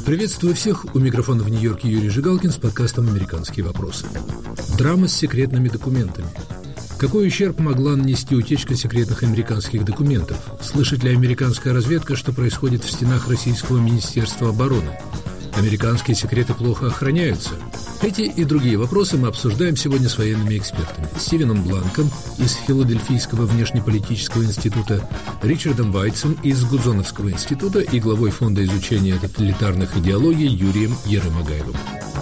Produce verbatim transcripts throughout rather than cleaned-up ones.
Приветствую всех. У микрофона в Нью-Йорке Юрий Жигалкин с подкастом «Американские вопросы». Драма с секретными документами. Какой ущерб могла нанести утечка секретных американских документов? Слышит ли американская разведка, что происходит в стенах российского Министерства обороны? Американские секреты плохо охраняются? Эти и другие вопросы мы обсуждаем сегодня с военными экспертами. Стивеном Бланком из Филадельфийского внешнеполитического института, Ричардом Вайцем из Гудзоновского института и главой Фонда изучения тоталитарных идеологий Юрием Ерымагаевым.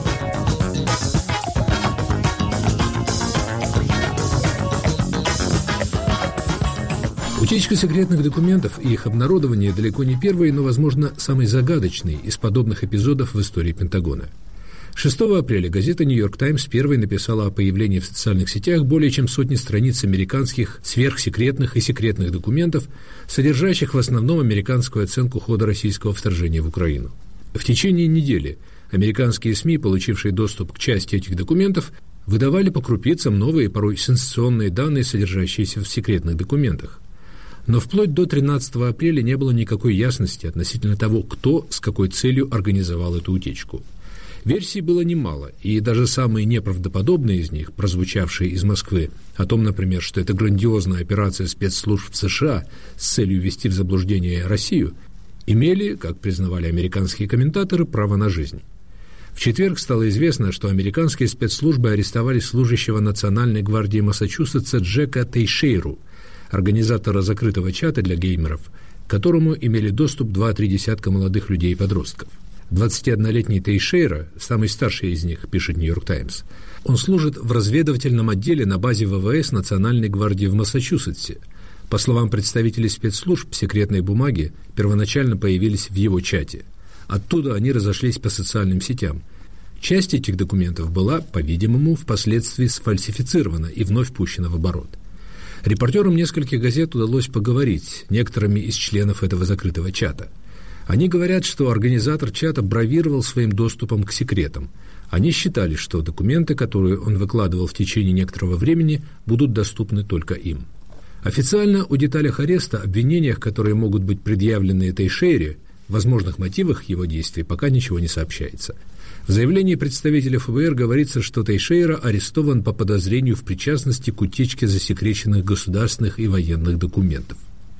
Утечка секретных документов и их обнародование далеко не первый, но, возможно, самый загадочный из подобных эпизодов в истории Пентагона. шестого апреля газета «Нью-Йорк Таймс» первой написала о появлении в социальных сетях более чем сотни страниц американских сверхсекретных и секретных документов, содержащих в основном американскую оценку хода российского вторжения в Украину. В течение недели американские СМИ, получившие доступ к части этих документов, выдавали по крупицам новые, порой сенсационные данные, содержащиеся в секретных документах. Но вплоть до тринадцатого апреля не было никакой ясности относительно того, кто с какой целью организовал эту утечку. Версий было немало, и даже самые неправдоподобные из них, прозвучавшие из Москвы, о том, например, что это грандиозная операция спецслужб США с целью ввести в заблуждение Россию, имели, как признавали американские комментаторы, право на жизнь. В четверг стало известно, что американские спецслужбы арестовали служащего Национальной гвардии Массачусетса Джека Тейшейру, организатора закрытого чата для геймеров, к которому имели доступ два-три десятка молодых людей и подростков. двадцатиоднолетний Тейшейра, самый старший из них, пишет «Нью-Йорк Таймс», он служит в разведывательном отделе на базе ВВС Национальной гвардии в Массачусетсе. По словам представителей спецслужб, секретные бумаги первоначально появились в его чате. Оттуда они разошлись по социальным сетям. Часть этих документов была, по-видимому, впоследствии сфальсифицирована и вновь пущена в оборот. Репортерам нескольких газет удалось поговорить с некоторыми из членов этого закрытого чата. Они говорят, что организатор чата бравировал своим доступом к секретам. Они считали, что документы, которые он выкладывал в течение некоторого времени, будут доступны только им. Официально о деталях ареста, обвинениях, которые могут быть предъявлены Тейшейре, возможных мотивах его действий, пока ничего не сообщается. В заявлении представителя ФБР говорится, что Тейшейра арестован по подозрению в причастности к утечке засекреченных государственных и военных документов.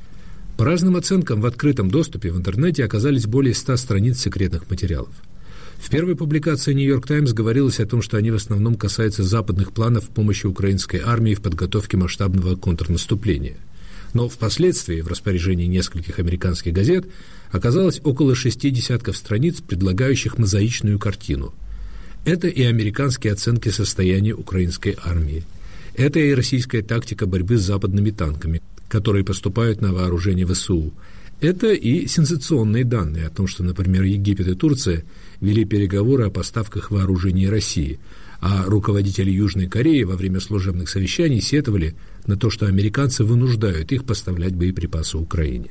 По разным оценкам, в открытом доступе в интернете оказались более ста страниц секретных материалов. В первой публикации «Нью-Йорк Таймс» говорилось о том, что они в основном касаются западных планов помощи украинской армии в подготовке масштабного контрнаступления. Но впоследствии в распоряжении нескольких американских газет оказалось около шести десятков страниц, предлагающих мозаичную картину. Это и американские оценки состояния украинской армии. Это и российская тактика борьбы с западными танками, которые поступают на вооружение ВСУ. Это и сенсационные данные о том, что, например, Египет и Турция вели переговоры о поставках вооружений России, а руководители Южной Кореи во время служебных совещаний сетовали на то, что американцы вынуждают их поставлять боеприпасы Украине.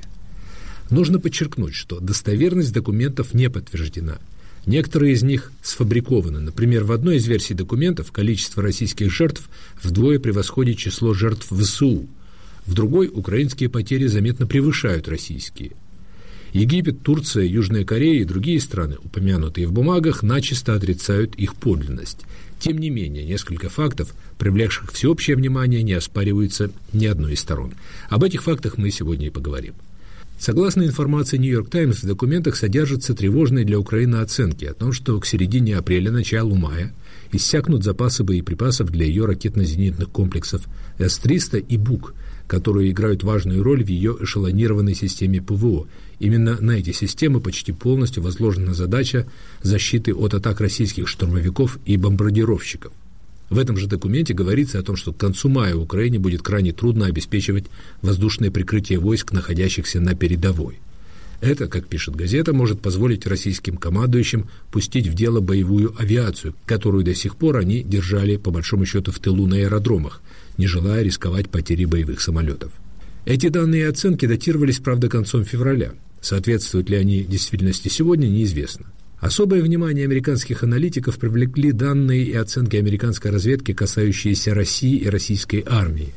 Нужно подчеркнуть, что достоверность документов не подтверждена. Некоторые из них сфабрикованы. Например, в одной из версий документов количество российских жертв вдвое превосходит число жертв ВСУ. В другой украинские потери заметно превышают российские. Египет, Турция, Южная Корея и другие страны, упомянутые в бумагах, начисто отрицают их подлинность. Тем не менее, несколько фактов, привлекших всеобщее внимание, не оспариваются ни одной из сторон. Об этих фактах мы сегодня и поговорим. Согласно информации «Нью-Йорк Таймс», в документах содержатся тревожные для Украины оценки о том, что к середине апреля-началу мая иссякнут запасы боеприпасов для ее ракетно-зенитных комплексов эс триста и БУК, которые играют важную роль в ее эшелонированной системе ПВО. Именно на эти системы почти полностью возложена задача защиты от атак российских штурмовиков и бомбардировщиков. В этом же документе говорится о том, что к концу мая Украине будет крайне трудно обеспечивать воздушное прикрытие войск, находящихся на передовой. Это, как пишет газета, может позволить российским командующим пустить в дело боевую авиацию, которую до сих пор они держали, по большому счету, в тылу на аэродромах, не желая рисковать потерей боевых самолетов. Эти данные и оценки датировались, правда, концом февраля. Соответствуют ли они действительности сегодня, неизвестно. Особое внимание американских аналитиков привлекли данные и оценки американской разведки, касающиеся России и российской армии.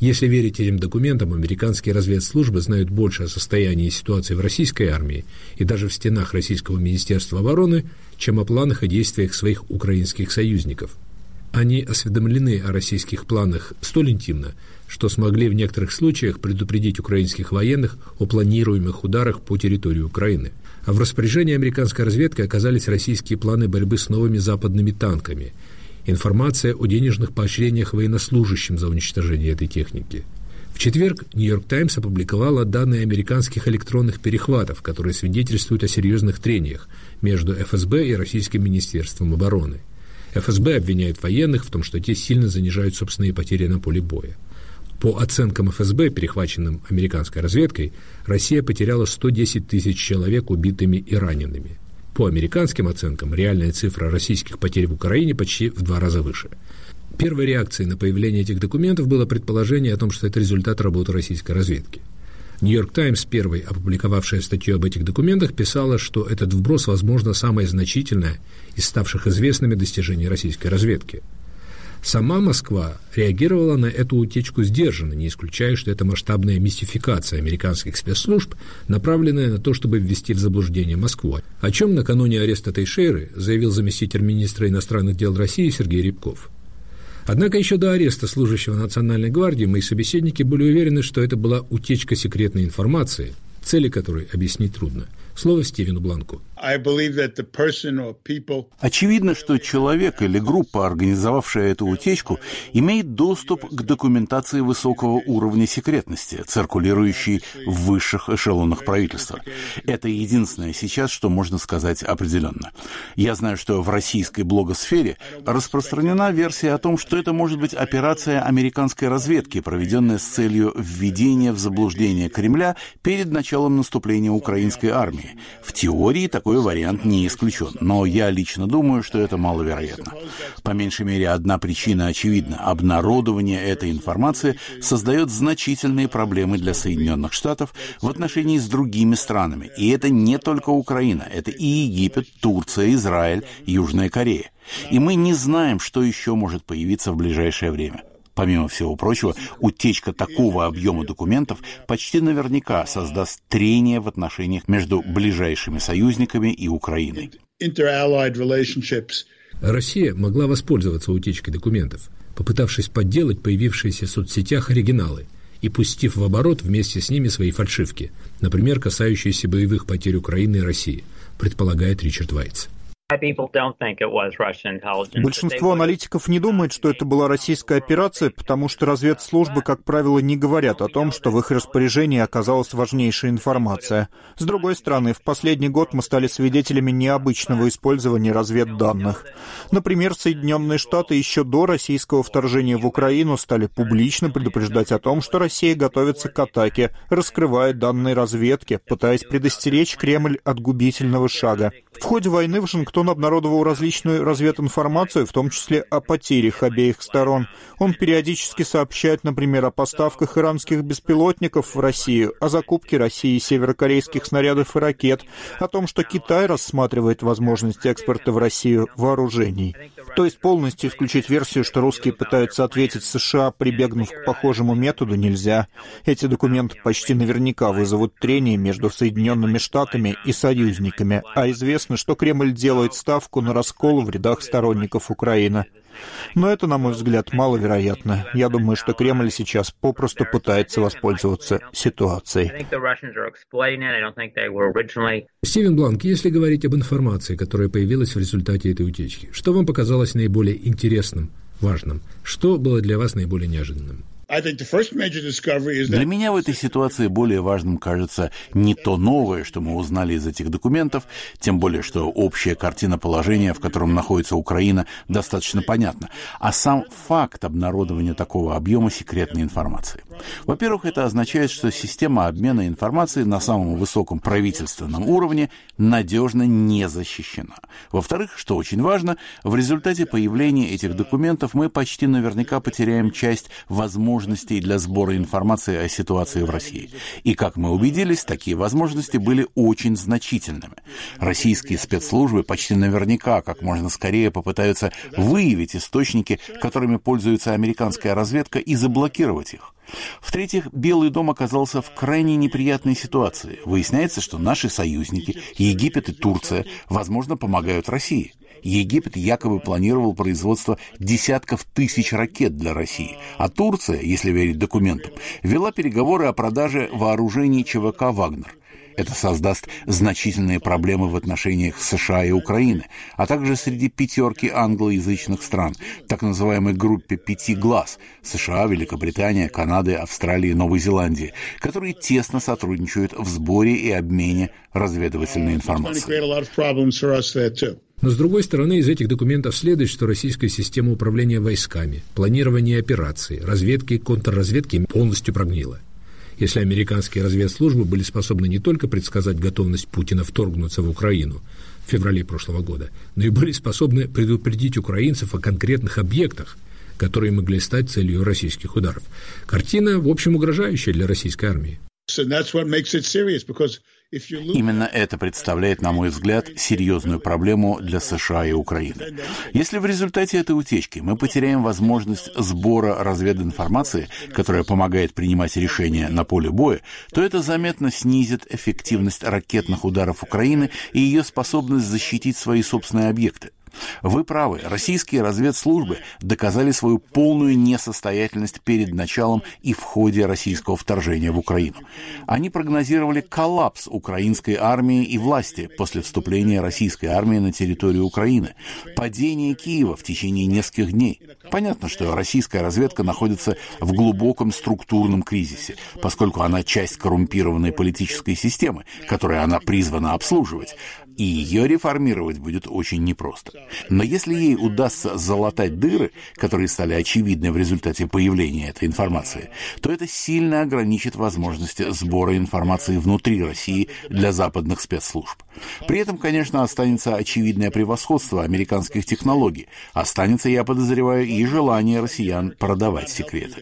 Если верить этим документам, американские разведслужбы знают больше о состоянии и ситуации в российской армии и даже в стенах Российского Министерства обороны, чем о планах и действиях своих украинских союзников. Они осведомлены о российских планах столь интимно, что смогли в некоторых случаях предупредить украинских военных о планируемых ударах по территории Украины. А в распоряжении американской разведки оказались российские планы борьбы с новыми западными танками, информация о денежных поощрениях военнослужащим за уничтожение этой техники. В четверг «Нью-Йорк Таймс» опубликовала данные американских электронных перехватов, которые свидетельствуют о серьезных трениях между эф эс бэ и Российским Министерством обороны. эф эс бэ обвиняет военных в том, что те сильно занижают собственные потери на поле боя. По оценкам эф эс бэ, перехваченным американской разведкой, Россия потеряла сто десять тысяч человек убитыми и ранеными. По американским оценкам, реальная цифра российских потерь в Украине почти в два раза выше. Первой реакцией на появление этих документов было предположение о том, что это результат работы российской разведки. «Нью-Йорк Таймс», первой опубликовавшая статью об этих документах, писала, что этот вброс, возможно, самое значительное из ставших известными достижений российской разведки. Сама Москва реагировала на эту утечку сдержанно, не исключая, что это масштабная мистификация американских спецслужб, направленная на то, чтобы ввести в заблуждение Москву, о чем накануне ареста Тейшейры заявил заместитель министра иностранных дел России Сергей Рябков. Однако еще до ареста служащего Национальной гвардии мои собеседники были уверены, что это была утечка секретной информации, цели которой объяснить трудно. Слово Стивену Бланку. Очевидно, что человек или группа, организовавшая эту утечку, имеет доступ к документации высокого уровня секретности, циркулирующей в высших эшелонах правительства. Это единственное сейчас, что можно сказать определенно. Я знаю, что в российской блогосфере распространена версия о том, что это может быть операция американской разведки, проведенная с целью введения в заблуждение Кремля перед началом наступления украинской армии. В теории такой вариант не исключен, но я лично думаю, что это маловероятно. По меньшей мере, одна причина очевидна. Обнародование этой информации создает значительные проблемы для Соединенных Штатов в отношении с другими странами. И это не только Украина, это и Египет, Турция, Израиль, Южная Корея. И мы не знаем, что еще может появиться в ближайшее время. Помимо всего прочего, утечка такого объема документов почти наверняка создаст трение в отношениях между ближайшими союзниками и Украиной. Россия могла воспользоваться утечкой документов, попытавшись подделать появившиеся в соцсетях оригиналы и пустив в оборот вместе с ними свои фальшивки, например, касающиеся боевых потерь Украины и России, предполагает Ричард Вайтс. Большинство аналитиков не думает, что это была российская операция, потому что разведслужбы, как правило, не говорят о том, что в их распоряжении оказалась важнейшая информация. С другой стороны, в последний год мы стали свидетелями необычного использования разведданных. Например, Соединенные Штаты еще до российского вторжения в Украину стали публично предупреждать о том, что Россия готовится к атаке, раскрывая данные разведки, пытаясь предостеречь Кремль от губительного шага. В ходе войны Вашингтон обнародовал различную развединформацию, в том числе о потерях обеих сторон. Он периодически сообщает, например, о поставках иранских беспилотников в Россию, о закупке России северокорейских снарядов и ракет, о том, что Китай рассматривает возможность экспорта в Россию вооружений. То есть полностью исключить версию, что русские пытаются ответить США, прибегнув к похожему методу, нельзя. Эти документы почти наверняка вызовут трение между Соединенными Штатами и союзниками, а известно, что Кремль делает ставку на раскол в рядах сторонников Украины. Но это, на мой взгляд, маловероятно. Я думаю, что Кремль сейчас попросту пытается воспользоваться ситуацией. Стивен Бланк, если говорить об информации, которая появилась в результате этой утечки, что вам показалось наиболее интересным, важным? Что было для вас наиболее неожиданным? Для меня в этой ситуации более важным кажется не то новое, что мы узнали из этих документов, тем более, что общая картина положения, в котором находится Украина, достаточно понятна, а сам факт обнародования такого объема секретной информации. Во-первых, это означает, что система обмена информацией на самом высоком правительственном уровне надежно не защищена. Во-вторых, что очень важно, в результате появления этих документов мы почти наверняка потеряем часть возможностей возможностей для сбора информации о ситуации в России. И, как мы убедились, такие возможности были очень значительными. Российские спецслужбы почти наверняка как можно скорее попытаются выявить источники, которыми пользуется американская разведка, и заблокировать их. В-третьих, Белый дом оказался в крайне неприятной ситуации. Выясняется, что наши союзники, Египет и Турция, возможно, помогают России. Египет якобы планировал производство десятков тысяч ракет для России, а Турция, если верить документам, вела переговоры о продаже вооружений ЧВК «Вагнер». Это создаст значительные проблемы в отношениях США и Украины, а также среди пятерки англоязычных стран, так называемой группе «Пяти глаз» – США, Великобритания, Канады, Австралии, Новой Зеландии, которые тесно сотрудничают в сборе и обмене разведывательной информацией. Но, с другой стороны, из этих документов следует, что российская система управления войсками, планирования операций, разведки и контрразведки полностью прогнила. Если американские разведслужбы были способны не только предсказать готовность Путина вторгнуться в Украину в феврале прошлого года, но и были способны предупредить украинцев о конкретных объектах, которые могли стать целью российских ударов. Картина, в общем, угрожающая для российской армии. Именно это представляет, на мой взгляд, серьезную проблему для США и Украины. Если в результате этой утечки мы потеряем возможность сбора развединформации, которая помогает принимать решения на поле боя, то это заметно снизит эффективность ракетных ударов Украины и ее способность защитить свои собственные объекты. Вы правы, российские разведслужбы доказали свою полную несостоятельность перед началом и в ходе российского вторжения в Украину. Они прогнозировали коллапс украинской армии и власти после вступления российской армии на территорию Украины, падение Киева в течение нескольких дней. Понятно, что российская разведка находится в глубоком структурном кризисе, поскольку она часть коррумпированной политической системы, которую она призвана обслуживать, и ее реформировать будет очень непросто. Но если ей удастся залатать дыры, которые стали очевидны в результате появления этой информации, то это сильно ограничит возможности сбора информации внутри России для западных спецслужб. При этом, конечно, останется очевидное превосходство американских технологий. Останется, я подозреваю, и желание россиян продавать секреты.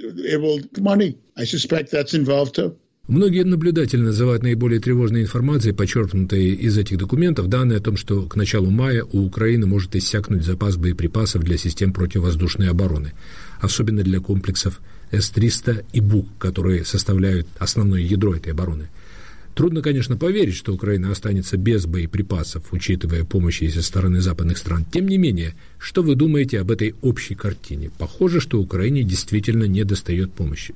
Многие наблюдатели называют наиболее тревожной информацией, подчеркнутой из этих документов, данные о том, что к началу мая у Украины может иссякнуть запас боеприпасов для систем противовоздушной обороны, особенно для комплексов эс триста и БУК, которые составляют основное ядро этой обороны. Трудно, конечно, поверить, что Украина останется без боеприпасов, учитывая помощь со стороны западных стран. Тем не менее, что вы думаете об этой общей картине? Похоже, что Украине действительно недостает помощи.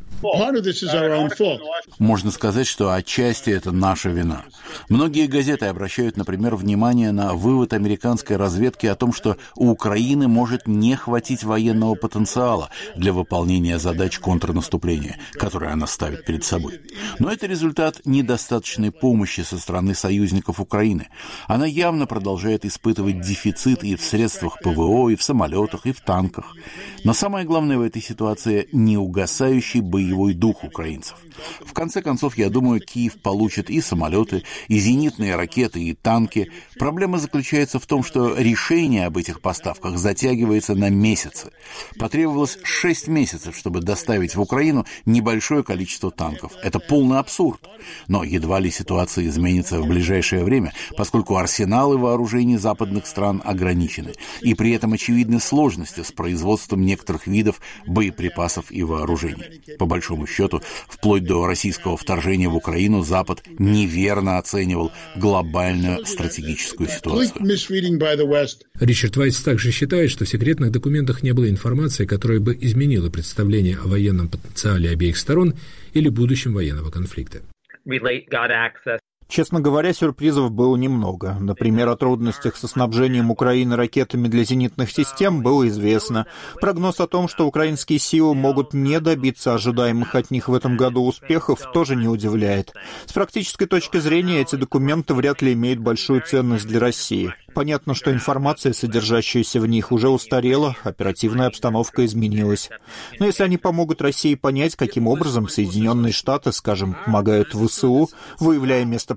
Можно сказать, что отчасти это наша вина. Многие газеты обращают, например, внимание на вывод американской разведки о том, что у Украины может не хватить военного потенциала для выполнения задач контрнаступления, которые она ставит перед собой. Но это результат недостаточной помощи со стороны союзников Украины. Она явно продолжает испытывать дефицит и в средствах ПВО, и в самолетах, и в танках. Но самое главное в этой ситуации – неугасающий боевой дух украинцев. В конце концов, я думаю, Киев получит и самолеты, и зенитные ракеты, и танки. Проблема заключается в том, что решение об этих поставках затягивается на месяцы. Потребовалось шесть месяцев, чтобы доставить в Украину небольшое количество танков. Это полный абсурд. Но едва ли ситуация изменится в ближайшее время, поскольку арсеналы вооружений западных стран ограничены. И при этом очевидны сложности с производством некоторых видов боеприпасов и вооружений. По большому счету, вплоть до российского вторжения в Украину Запад неверно оценивал глобальную стратегическую ситуацию. Ричард Вайс также считает, что в секретных документах не было информации, которая бы изменила представление о военном потенциале обеих сторон или будущем военного конфликта. Честно говоря, сюрпризов было немного. Например, о трудностях со снабжением Украины ракетами для зенитных систем было известно. Прогноз о том, что украинские силы могут не добиться ожидаемых от них в этом году успехов, тоже не удивляет. С практической точки зрения, эти документы вряд ли имеют большую ценность для России. Понятно, что информация, содержащаяся в них, уже устарела, оперативная обстановка изменилась. Но если они помогут России понять, каким образом Соединенные Штаты, скажем, помогают ВСУ, выявляя место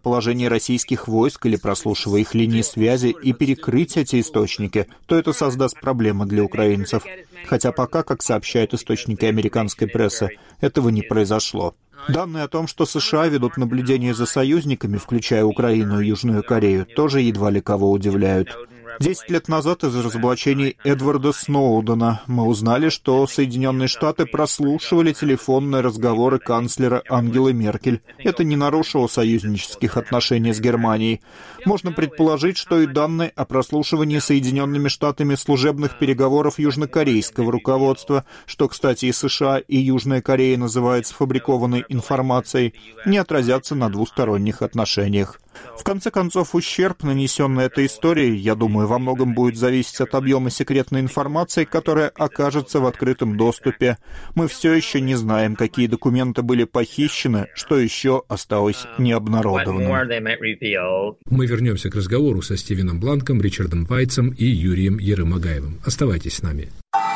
местоположение российских войск или прослушивая их линии связи и перекрыть эти источники, то это создаст проблемы для украинцев. Хотя пока, как сообщают источники американской прессы, этого не произошло. Данные о том, что США ведут наблюдение за союзниками, включая Украину и Южную Корею, тоже едва ли кого удивляют. Десять лет назад из разоблачений Эдварда Сноудена мы узнали, что Соединенные Штаты прослушивали телефонные разговоры канцлера Ангелы Меркель. Это не нарушило союзнических отношений с Германией. Можно предположить, что и данные о прослушивании Соединенными Штатами служебных переговоров южнокорейского руководства, что, кстати, и США, и Южная Корея называют сфабрикованной информацией, не отразятся на двусторонних отношениях. В конце концов, ущерб, нанесенный этой историей, я думаю, во многом будет зависеть от объема секретной информации, которая окажется в открытом доступе. Мы все еще не знаем, какие документы были похищены, что еще осталось необнародованным. Мы вернемся к разговору со Стивеном Бланком, Ричардом Вайтсом и Юрием Ерымагаевым. Оставайтесь с нами.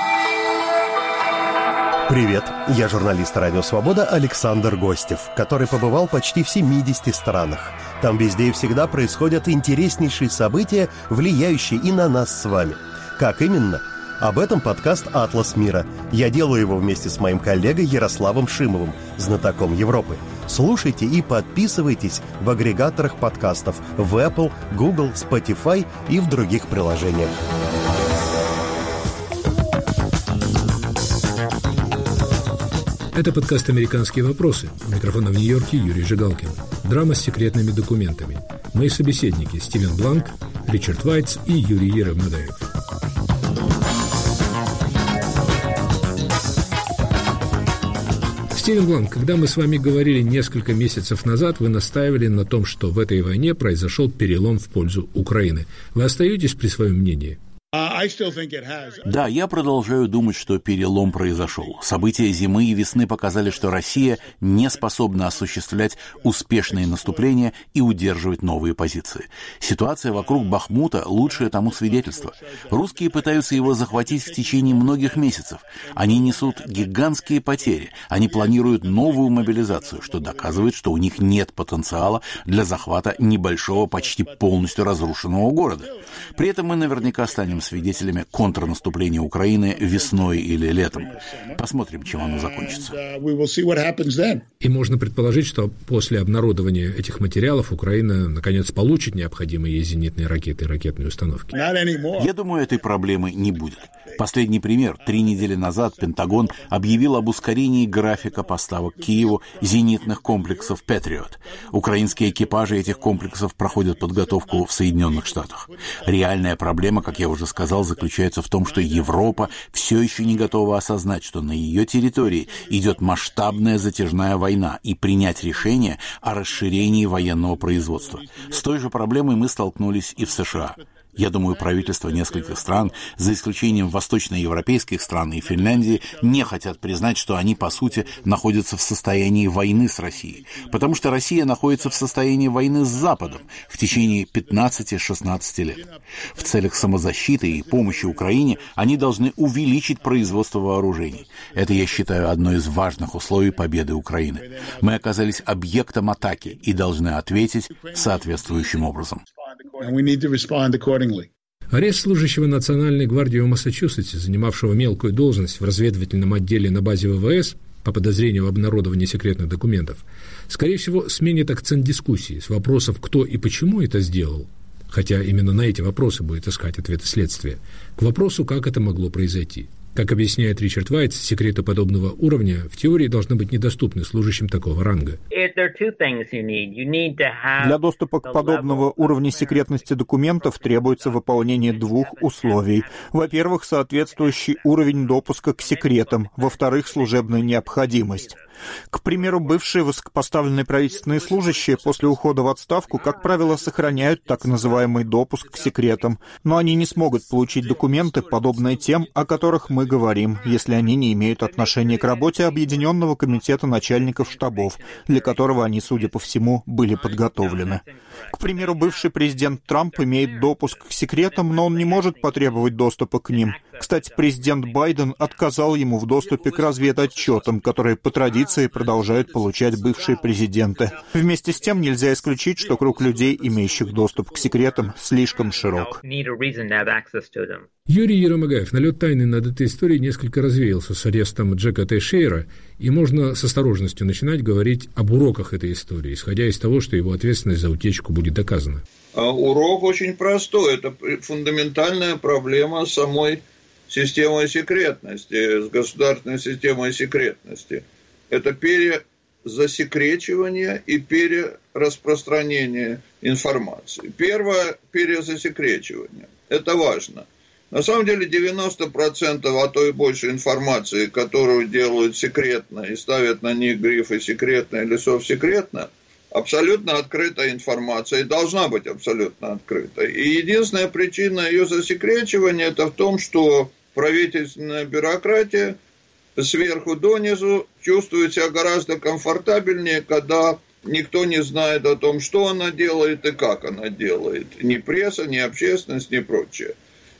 Привет, я журналист «Радио Свобода» Александр Гостев, который побывал почти в семидесяти странах. Там везде и всегда происходят интереснейшие события, влияющие и на нас с вами. Как именно? Об этом подкаст «Атлас мира». Я делаю его вместе с моим коллегой Ярославом Шимовым, знатоком Европы. Слушайте и подписывайтесь в агрегаторах подкастов в Apple, Google, Spotify и в других приложениях. Это подкаст «Американские вопросы». У микрофона в Нью-Йорке Юрий Жигалкин. Драма с секретными документами. Мои собеседники Стивен Бланк, Ричард Вайтс и Юрий Ерымагаев. Стивен Бланк, когда мы с вами говорили несколько месяцев назад, вы настаивали на том, что в этой войне произошел перелом в пользу Украины. Вы остаетесь при своем мнении? Да, я продолжаю думать, что перелом произошел. События зимы и весны показали, что Россия не способна осуществлять успешные наступления и удерживать новые позиции. Ситуация вокруг Бахмута – лучшее тому свидетельство. Русские пытаются его захватить в течение многих месяцев. Они несут гигантские потери. Они планируют новую мобилизацию, что доказывает, что у них нет потенциала для захвата небольшого, почти полностью разрушенного города. При этом мы наверняка станем свидетелями контрнаступления Украины весной или летом. Посмотрим, чем оно закончится. И можно предположить, что после обнародования этих материалов Украина, наконец, получит необходимые ей зенитные ракеты и ракетные установки. Я думаю, этой проблемы не будет. Последний пример. Три недели назад Пентагон объявил об ускорении графика поставок Киеву зенитных комплексов «Патриот». Украинские экипажи этих комплексов проходят подготовку в Соединенных Штатах. Реальная проблема, как я уже сказал, заключается в том, что Европа все еще не готова осознать, что на ее территории идет масштабная затяжная война, и принять решение о расширении военного производства. С той же проблемой мы столкнулись и в США. Я думаю, правительства нескольких стран, за исключением восточноевропейских стран и Финляндии, не хотят признать, что они, по сути, находятся в состоянии войны с Россией. Потому что Россия находится в состоянии войны с Западом в течение пятнадцати-шестнадцати лет. В целях самозащиты и помощи Украине они должны увеличить производство вооружений. Это, я считаю, одно из важных условий победы Украины. Мы оказались объектом атаки и должны ответить соответствующим образом. Арест служащего Национальной гвардии в Массачусетсе, занимавшего мелкую должность в разведывательном отделе на базе ВВС по подозрению в обнародовании секретных документов, скорее всего, сменит акцент дискуссии с вопросов, кто и почему это сделал, хотя именно на эти вопросы будет искать ответы следствия, к вопросу, как это могло произойти. Как объясняет Ричард Вайтс, секреты подобного уровня в теории должны быть недоступны служащим такого ранга. Для доступа к подобного уровня секретности документов требуется выполнение двух условий. Во-первых, соответствующий уровень допуска к секретам. Во-вторых, служебная необходимость. К примеру, бывшие высокопоставленные правительственные служащие после ухода в отставку, как правило, сохраняют так называемый допуск к секретам, но они не смогут получить документы, подобные тем, о которых мы говорим, если они не имеют отношения к работе Объединенного комитета начальников штабов, для которого они, судя по всему, были подготовлены. К примеру, бывший президент Трамп имеет допуск к секретам, но он не может потребовать доступа к ним. Кстати, президент Байден отказал ему в доступе к разведотчетам, которые по традиции позиции продолжают получать бывшие президенты. Вместе с тем нельзя исключить, что круг людей, имеющих доступ к секретам, слишком широк. Юрий Еромагаев, налет тайны над этой историей несколько развеялся с арестом Джека Тейшейра, и можно с осторожностью начинать говорить об уроках этой истории, исходя из того, что его ответственность за утечку будет доказана. Урок очень простой. Это фундаментальная проблема самой системы секретности, с государственной системой секретности. Это перезасекречивание и перераспространение информации. Первое – перезасекречивание. Это важно. На самом деле девяносто процентов, а то и больше информации, которую делают секретно и ставят на них грифы «секретно» или «совсекретно», абсолютно открытая информация и должна быть абсолютно открытой. И единственная причина ее засекречивания – это в том, что правительственная бюрократия сверху донизу чувствует себя гораздо комфортабельнее, когда никто не знает о том, что она делает и как она делает. Ни пресса, ни общественность, ни прочее.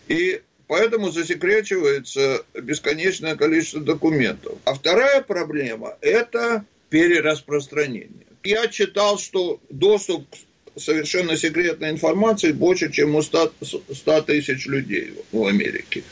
И поэтому засекречивается бесконечное количество документов. А вторая проблема – это перераспространение. Я читал, что доступ к совершенно секретной информации больше, чем у ста тысяч людей в Америке.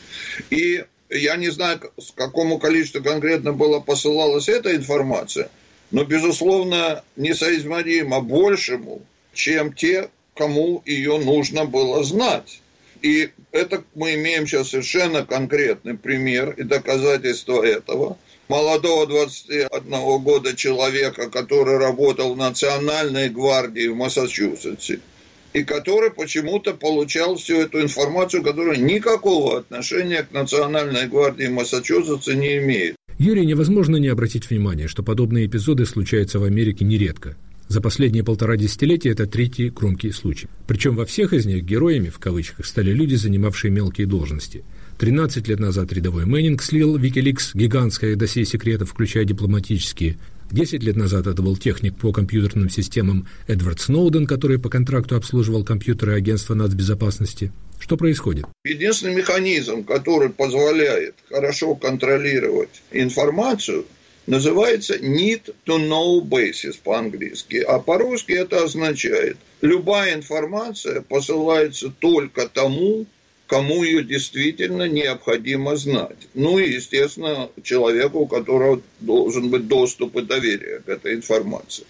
И я не знаю, с какому количеству конкретно была посылалась эта информация, но, безусловно, несоизмеримо большему, чем те, кому ее нужно было знать. И это мы имеем сейчас совершенно конкретный пример и доказательство этого. Молодого двадцати одного года человека, который работал в Национальной гвардии в Массачусетсе, и который почему-то получал всю эту информацию, которая никакого отношения к Национальной гвардии Массачусетса не имеет. Юрий, невозможно не обратить внимание, что подобные эпизоды случаются в Америке нередко. За последние полтора десятилетия это третий громкий случай. Причем во всех из них героями, в кавычках, стали люди, занимавшие мелкие должности. тринадцать лет назад рядовой Мэннинг слил Wikileaks гигантское досье секретов, включая дипломатические. десять лет назад это был техник по компьютерным системам Эдвард Сноуден, который по контракту обслуживал компьютеры агентства нацбезопасности. Что происходит? Единственный механизм, который позволяет хорошо контролировать информацию, называется need to know basis по-английски, а по-русски это означает, любая информация посылается только тому, кому ее действительно необходимо знать. Ну и, естественно, человеку, у которого должен быть доступ и доверие к этой информации.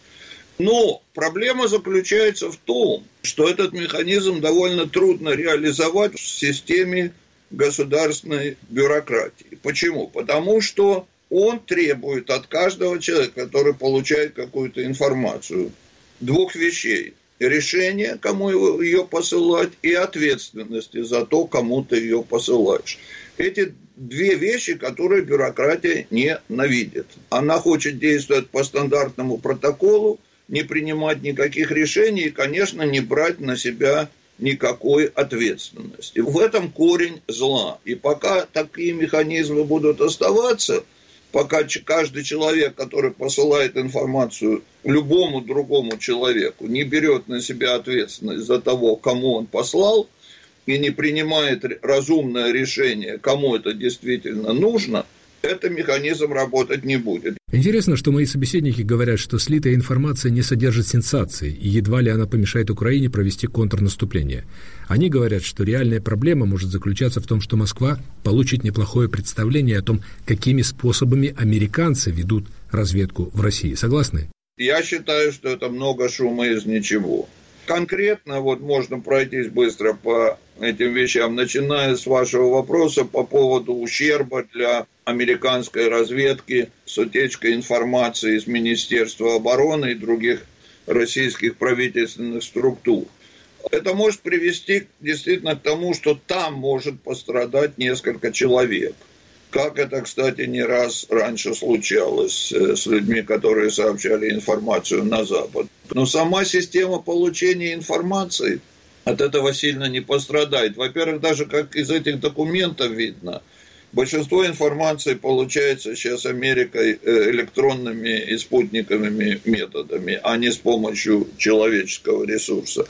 Но проблема заключается в том, что этот механизм довольно трудно реализовать в системе государственной бюрократии. Почему? Потому что он требует от каждого человека, который получает какую-то информацию, двух вещей. Решение, кому ее посылать, и ответственности за то, кому ты ее посылаешь. Эти две вещи, которые бюрократия ненавидит. Она хочет действовать по стандартному протоколу, не принимать никаких решений и, конечно, не брать на себя никакой ответственности. В этом корень зла. И пока такие механизмы будут оставаться, пока каждый человек, который посылает информацию любому другому человеку, не берет на себя ответственность за того, кому он послал, и не принимает разумное решение, кому это действительно нужно, этот механизм работать не будет. Интересно, что мои собеседники говорят, что слитая информация не содержит сенсаций, и едва ли она помешает Украине провести контрнаступление. Они говорят, что реальная проблема может заключаться в том, что Москва получит неплохое представление о том, какими способами американцы ведут разведку в России. Согласны? Я считаю, что это много шума из ничего. Конкретно вот можно пройтись быстро по этим вещам, начиная с вашего вопроса по поводу ущерба для американской разведки с утечкой информации из Министерства обороны и других российских правительственных структур. Это может привести действительно к тому, что там может пострадать несколько человек. Как это, кстати, не раз раньше случалось с людьми, которые сообщали информацию на Запад. Но сама система получения информации от этого сильно не пострадает. Во-первых, даже как из этих документов видно, большинство информации получается сейчас Америкой электронными и спутниковыми методами, а не с помощью человеческого ресурса,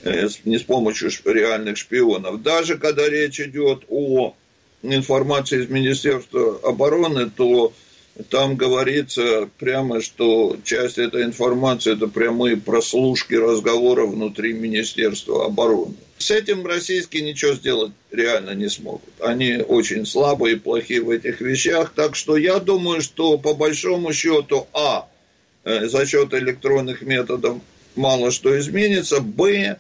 не с помощью реальных шпионов. Даже когда речь идет о информации из Министерства обороны, то Там говорится прямо, что часть этой информации – это прямые прослушки разговоров внутри Министерства обороны. С этим российские ничего сделать реально не смогут. Они очень слабые и плохие в этих вещах. Так что я думаю, что по большому счету, а, за счет электронных методов мало что изменится, б,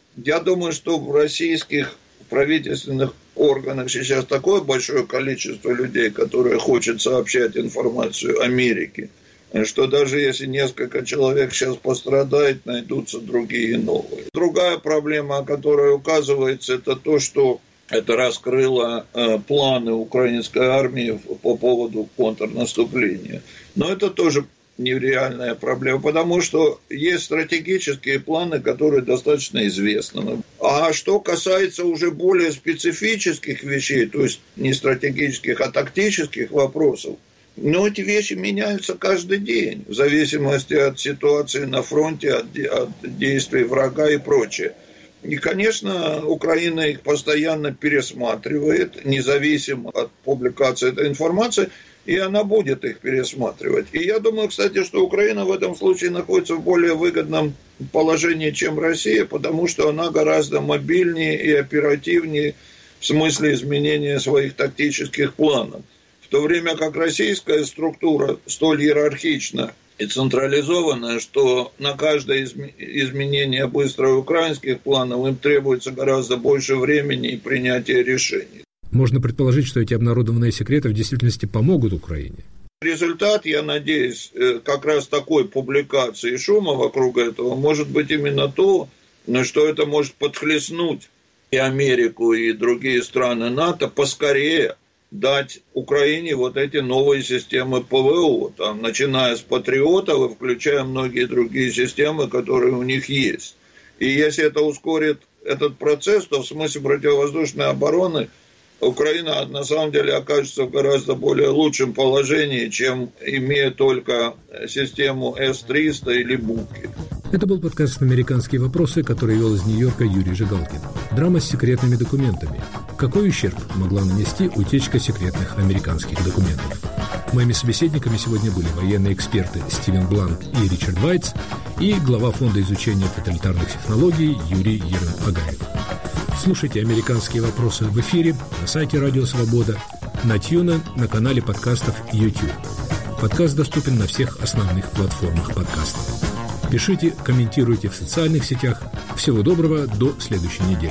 я думаю, что в российских правительственных органах сейчас такое большое количество людей, которые хотят сообщать информацию Америке, что даже если несколько человек сейчас пострадает, найдутся другие новые. Другая проблема, о которой указывается, это то, что это раскрыло э, планы украинской армии по поводу контрнаступления. Но это тоже нереальная проблема, потому что есть стратегические планы, которые достаточно известны. А что касается уже более специфических вещей, то есть не стратегических, а тактических вопросов, но эти вещи меняются каждый день, в зависимости от ситуации на фронте, от, от действий врага и прочее. И, конечно, Украина их постоянно пересматривает, независимо от публикации этой информации, и она будет их пересматривать. И я думаю, кстати, что Украина в этом случае находится в более выгодном положении, чем Россия, потому что она гораздо мобильнее и оперативнее в смысле изменения своих тактических планов. В то время как российская структура столь иерархична и централизованная, что на каждое изменение быстро украинских планов им требуется гораздо больше времени и принятия решений. Можно предположить, что эти обнародованные секреты в действительности помогут Украине. Результат, я надеюсь, как раз такой публикации шума вокруг этого может быть именно то, что это может подхлестнуть и Америку, и другие страны НАТО поскорее дать Украине вот эти новые системы ПВО, там, начиная с патриотов и включая многие другие системы, которые у них есть. И если это ускорит этот процесс, то в смысле противовоздушной обороны Украина на самом деле окажется в гораздо более лучшем положении, чем имея только систему эс триста или Буки. Это был подкаст «Американские вопросы», который вел из Нью-Йорка Юрий Жигалкин. Драма с секретными документами. Какой ущерб могла нанести утечка секретных американских документов? Моими собеседниками сегодня были военные эксперты Стивен Бланк и Ричард Вайтс и глава Фонда изучения тоталитарных технологий Юрий Ерен-Агаев. Слушайте «Американские вопросы» в эфире на сайте Радио Свобода, на Тьюна, на канале подкастов YouTube. Подкаст доступен на всех основных платформах подкастов. Пишите, комментируйте в социальных сетях. Всего доброго, до следующей недели.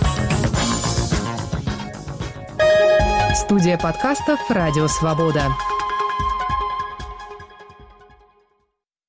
Студия подкастов «Радио Свобода».